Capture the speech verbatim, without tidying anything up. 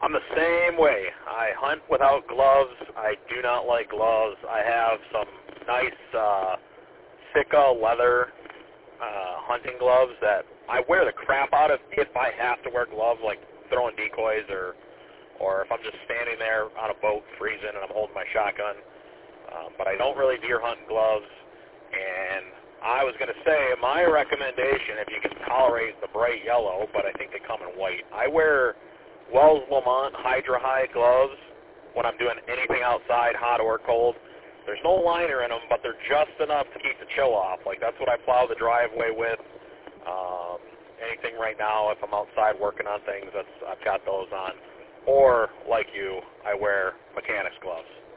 I'm the same way. I hunt without gloves. I do not like gloves. I have some nice uh, Sika leather uh, hunting gloves that I wear the crap out of if I have to wear gloves, like throwing decoys or or if I'm just standing there on a boat freezing and I'm holding my shotgun. Um, but I don't really deer hunt in gloves. And I was going to say, my recommendation, if you can tolerate the bright yellow, but I think they come in white, I wear Wells Lamont Hydra High gloves when I'm doing anything outside, hot or cold. There's no liner in them, but they're just enough to keep the chill off. Like, that's what I plow the driveway with. Um, anything right now, if I'm outside working on things, that's I've got those on. Or, like you, I wear mechanics gloves.